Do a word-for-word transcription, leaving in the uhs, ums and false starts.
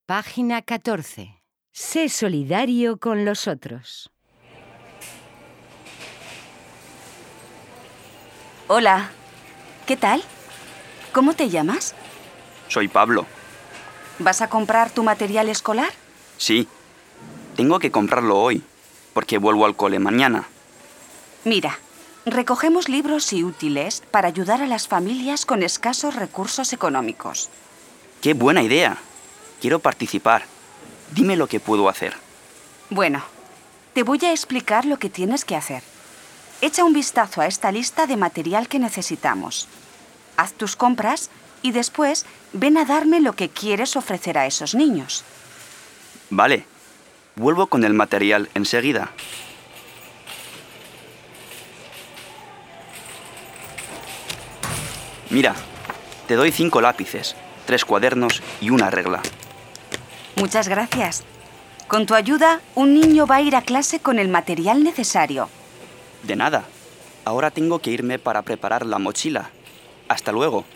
Página catorce. Sé solidario con los otros. Hola, ¿qué tal? ¿Cómo te llamas? Soy Pablo. ¿Vas a comprar tu material escolar? Sí. Tengo que comprarlo hoy, porque vuelvo al cole mañana. Mira, recogemos libros y útiles para ayudar a las familias con escasos recursos económicos. ¡Qué buena idea! Quiero participar. Dime lo que puedo hacer. Bueno, te voy a explicar lo que tienes que hacer. Echa un vistazo a esta lista de material que necesitamos. Haz tus compras y después ven a darme lo que quieres ofrecer a esos niños. Vale. Vuelvo con el material enseguida. Mira, te doy cinco lápices, tres cuadernos y una regla. Muchas gracias. Con tu ayuda, un niño va a ir a clase con el material necesario. De nada. Ahora tengo que irme para preparar la mochila. Hasta luego.